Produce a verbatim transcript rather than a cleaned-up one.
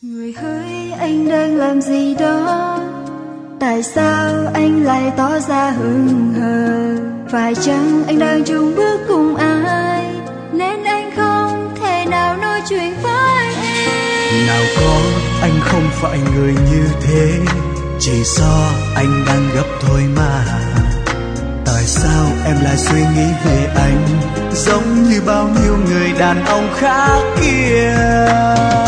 Người hỡi, anh đang làm gì đó? Tại sao anh lại tỏ ra hững hờ? Phải chăng anh đang chung bước cùng ai nên anh không thể nào nói chuyện với em? Nào có, anh không phải người như thế, chỉ do anh đang gấp thôi mà. Tại sao em lại suy nghĩ về anh giống như bao nhiêu người đàn ông khác kia?